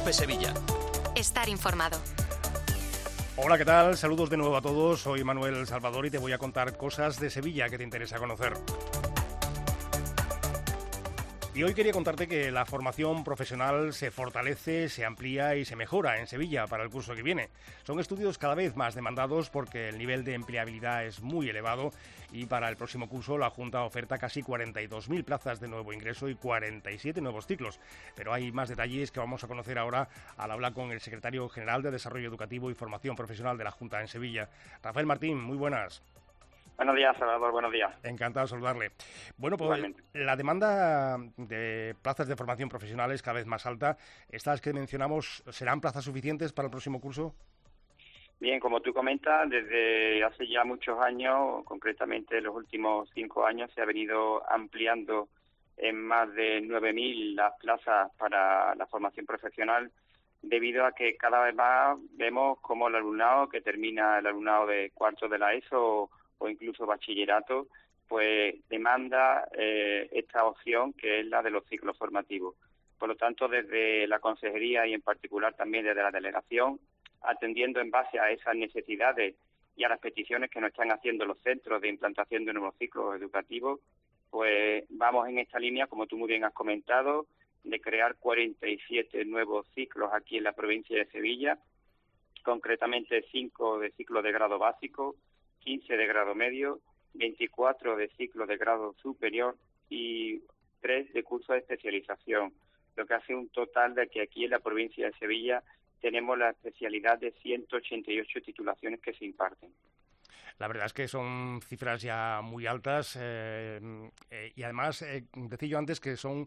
Cope Sevilla. Estar informado. Hola, ¿qué tal? Saludos de nuevo a todos. Soy Manuel Salvador y te voy a contar cosas de Sevilla que te interesa conocer. Y hoy quería contarte que la formación profesional se fortalece, se amplía y se mejora en Sevilla para el curso que viene. Son estudios cada vez más demandados porque el nivel de empleabilidad es muy elevado y para el próximo curso la Junta oferta casi 42.000 plazas de nuevo ingreso y 47 nuevos ciclos. Pero hay más detalles que vamos a conocer ahora al hablar con el secretario general de Desarrollo Educativo y Formación Profesional de la Junta en Sevilla. Rafael Martín, muy buenas. Buenos días, Salvador, buenos días. Encantado de saludarle. Bueno, pues igualmente. La demanda de plazas de formación profesional es cada vez más alta. Estas que mencionamos, ¿serán plazas suficientes para el próximo curso? Bien, como tú comentas, desde hace ya muchos años, concretamente los últimos 5 años, se ha venido ampliando en más de 9.000 las plazas para la formación profesional, debido a que cada vez más vemos cómo el alumnado que termina el alumnado de cuarto de la ESO o incluso bachillerato, pues demanda esta opción que es la de los ciclos formativos. Por lo tanto, desde la consejería y en particular también desde la delegación, atendiendo en base a esas necesidades y a las peticiones que nos están haciendo los centros de implantación de nuevos ciclos educativos, pues vamos en esta línea, como tú muy bien has comentado, de crear 47 nuevos ciclos aquí en la provincia de Sevilla, concretamente 5 de ciclo de grado básico, 15 de grado medio, 24 de ciclo de grado superior y 3 de curso de especialización, lo que hace un total de que aquí en la provincia de Sevilla tenemos la especialidad de 188 titulaciones que se imparten. La verdad es que son cifras ya muy altas y además, decía yo antes que son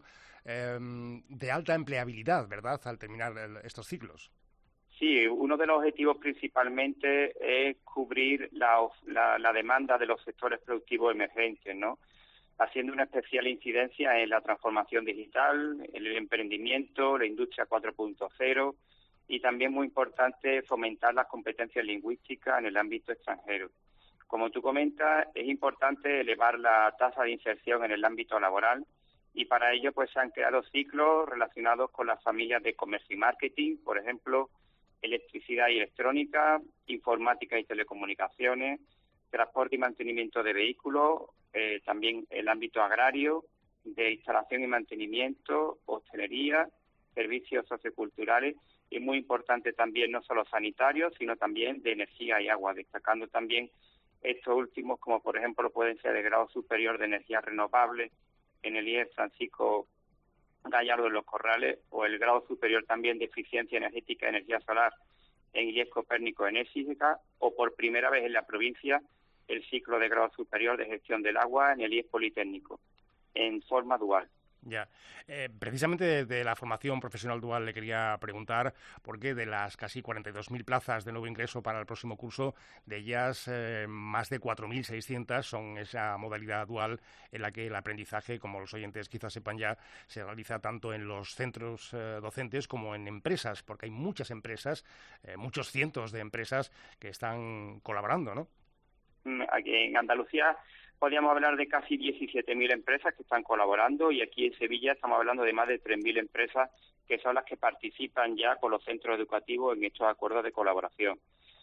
de alta empleabilidad, ¿verdad?, al terminar estos ciclos. Sí, uno de los objetivos principalmente es cubrir la demanda de los sectores productivos emergentes, ¿no? Haciendo una especial incidencia en la transformación digital, en el emprendimiento, la industria 4.0 y también muy importante fomentar las competencias lingüísticas en el ámbito extranjero. Como tú comentas, es importante elevar la tasa de inserción en el ámbito laboral y para ello pues se han creado ciclos relacionados con las familias de comercio y marketing, por ejemplo, electricidad y electrónica, informática y telecomunicaciones, transporte y mantenimiento de vehículos, también el ámbito agrario, de instalación y mantenimiento, hostelería, servicios socioculturales y muy importante también no solo sanitarios, sino también de energía y agua, destacando también estos últimos como por ejemplo pueden ser de grado superior de energías renovables en el IES Francisco Gallardo de los Corrales o el grado superior también de eficiencia energética y energía solar en IES Copérnico Enérgica o por primera vez en la provincia el ciclo de grado superior de gestión del agua en el IES Politécnico en forma dual. Ya. Precisamente de la formación profesional dual le quería preguntar, porque de las casi 42.000 plazas de nuevo ingreso para el próximo curso, de ellas más de 4.600 son esa modalidad dual en la que el aprendizaje, como los oyentes quizás sepan ya, se realiza tanto en los centros docentes como en empresas, porque hay muchas empresas, muchos cientos de empresas que están colaborando, ¿no? Aquí en Andalucía podríamos hablar de casi 17.000 empresas que están colaborando y aquí en Sevilla estamos hablando de más de 3.000 empresas que son las que participan ya con los centros educativos en estos acuerdos de colaboración.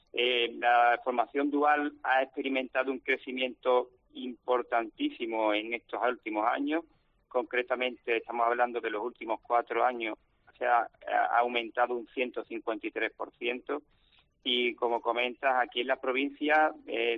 La formación dual ha experimentado un crecimiento importantísimo en estos últimos años, concretamente estamos hablando de los últimos 4 años, se ha aumentado un 153%. Y como comentas, aquí en la provincia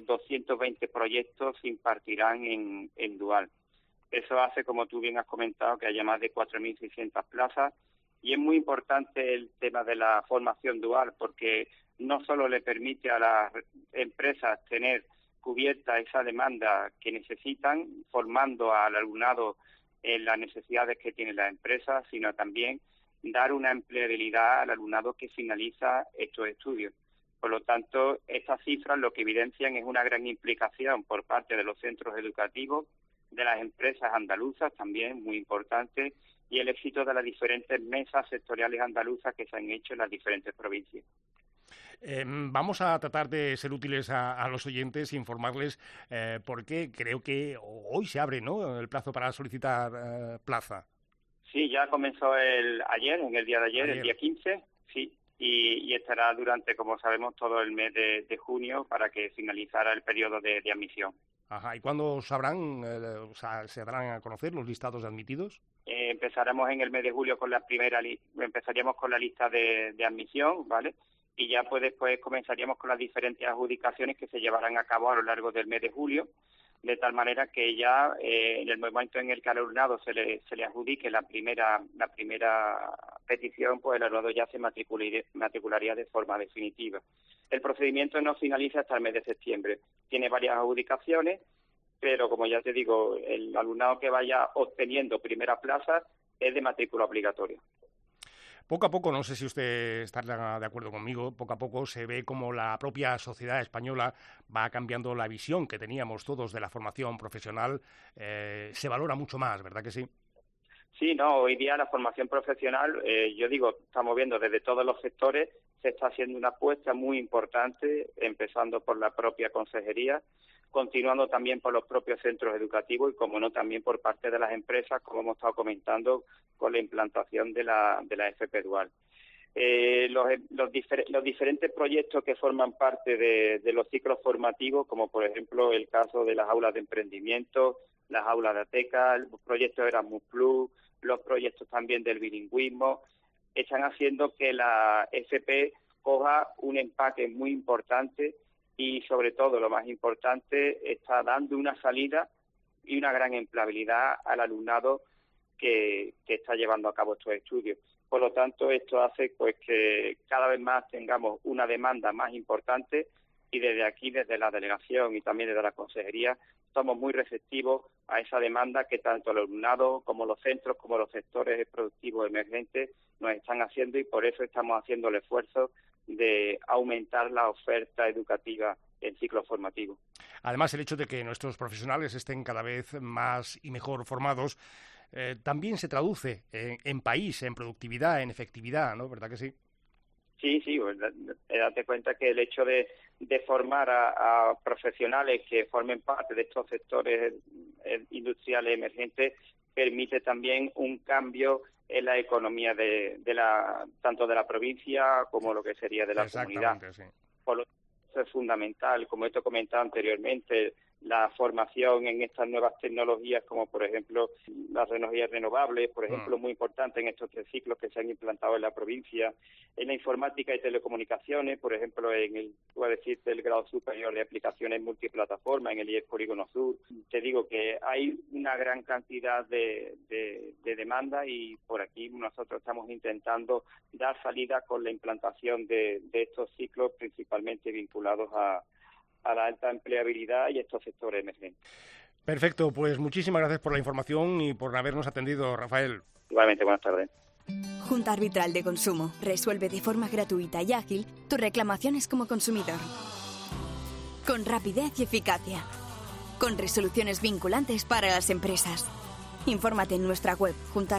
220 proyectos se impartirán en dual. Eso hace, como tú bien has comentado, que haya más de 4.600 plazas y es muy importante el tema de la formación dual porque no solo le permite a las empresas tener cubierta esa demanda que necesitan, formando al alumnado en las necesidades que tienen las empresas, sino también dar una empleabilidad al alumnado que finaliza estos estudios. Por lo tanto, estas cifras lo que evidencian es una gran implicación por parte de los centros educativos, de las empresas andaluzas también, muy importante, y el éxito de las diferentes mesas sectoriales andaluzas que se han hecho en las diferentes provincias. Vamos a tratar de ser útiles a los oyentes e informarles porque creo que hoy se abre, ¿no?, el plazo para solicitar plaza. Sí, ya comenzó en el día de ayer, el día 15, sí, y estará durante, como sabemos, todo el mes de junio para que finalizara el periodo de admisión. Ajá, ¿y cuándo sabrán, se darán a conocer los listados de admitidos? Empezaremos en el mes de julio con empezaríamos con la lista de admisión, ¿vale? Y ya pues después comenzaríamos con las diferentes adjudicaciones que se llevarán a cabo a lo largo del mes de julio, de tal manera que ya en el momento en el que al alumnado se le adjudique la primera petición, pues el alumnado ya se matricularía de forma definitiva. El procedimiento no finaliza hasta el mes de septiembre. Tiene varias adjudicaciones, pero como ya te digo, el alumnado que vaya obteniendo primera plaza es de matrícula obligatoria. Poco a poco, no sé si usted estará de acuerdo conmigo, poco a poco se ve como la propia sociedad española va cambiando la visión que teníamos todos de la formación profesional, se valora mucho más, ¿verdad que sí? Sí, no, hoy día la formación profesional, estamos viendo desde todos los sectores, se está haciendo una apuesta muy importante, empezando por la propia consejería, continuando también por los propios centros educativos y, como no, también por parte de las empresas, como hemos estado comentando, con la implantación de la FP Dual. Los diferentes proyectos que forman parte de los ciclos formativos, como por ejemplo el caso de las aulas de emprendimiento, las aulas de ATECA, el proyecto Erasmus Plus, los proyectos también del bilingüismo, están haciendo que la FP coja un empaque muy importante y, sobre todo, lo más importante, está dando una salida y una gran empleabilidad al alumnado que está llevando a cabo estos estudios. Por lo tanto, esto hace pues que cada vez más tengamos una demanda más importante y desde aquí, desde la delegación y también desde la consejería, somos muy receptivos a esa demanda que tanto el alumnado como los centros, como los sectores productivos emergentes nos están haciendo, y por eso estamos haciendo el esfuerzo de aumentar la oferta educativa en ciclos formativos. Además, el hecho de que nuestros profesionales estén cada vez más y mejor formados también se traduce en país, en productividad, en efectividad, ¿no? ¿Verdad que sí? Sí, pues, date cuenta que el hecho de formar a profesionales que formen parte de estos sectores industriales emergentes permite también un cambio en la economía tanto de la provincia como lo que sería de la comunidad. Sí. Por lo tanto, es fundamental, como he comentado anteriormente, la formación en estas nuevas tecnologías, como por ejemplo las energías renovables, por ejemplo, muy importante en estos 3 ciclos que se han implantado en la provincia, en la informática y telecomunicaciones, por ejemplo, el grado superior de aplicaciones multiplataforma, en el IES Polígono Sur. Te digo que hay una gran cantidad de demanda, y por aquí nosotros estamos intentando dar salida con la implantación de estos ciclos, principalmente vinculados a la alta empleabilidad y estos sectores emergentes. Perfecto, pues muchísimas gracias por la información y por habernos atendido, Rafael. Igualmente, buenas tardes. Junta Arbitral de Consumo. Resuelve de forma gratuita y ágil tus reclamaciones como consumidor. Con rapidez y eficacia. Con resoluciones vinculantes para las empresas. Infórmate en nuestra web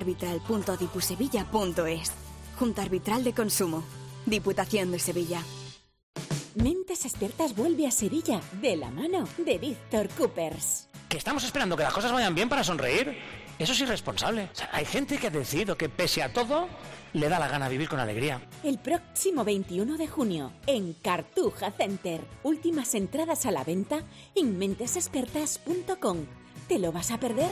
juntaarbitral.dipusevilla.es. Junta Arbitral de Consumo. Diputación de Sevilla. Mentes Expertas vuelve a Sevilla de la mano de Víctor Coopers. ¿Que estamos esperando que las cosas vayan bien para sonreír? Eso es irresponsable. O sea, hay gente que ha decidido que, pese a todo, le da la gana vivir con alegría. El próximo 21 de junio, en Cartuja Center. Últimas entradas a la venta en mentesexpertas.com. ¿Te lo vas a perder?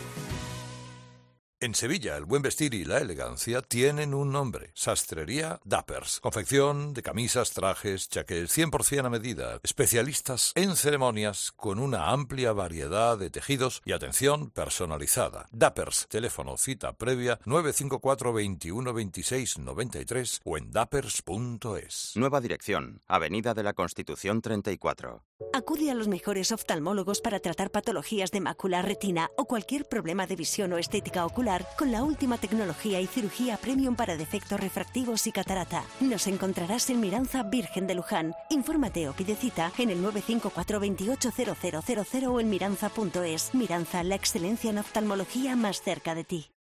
En Sevilla, el buen vestir y la elegancia tienen un nombre: Sastrería Dappers. Confección de camisas, trajes, chaqués 100% a medida. Especialistas en ceremonias con una amplia variedad de tejidos y atención personalizada. Dappers. Teléfono cita previa 954 21 26 93 o en dappers.es. Nueva dirección, Avenida de la Constitución 34. Acude a los mejores oftalmólogos para tratar patologías de mácula, retina o cualquier problema de visión o estética ocular con la última tecnología y cirugía premium para defectos refractivos y catarata. Nos encontrarás en Miranza Virgen de Luján. Infórmate o pide cita en el 954 28 0000 o en miranza.es. Miranza, la excelencia en oftalmología más cerca de ti.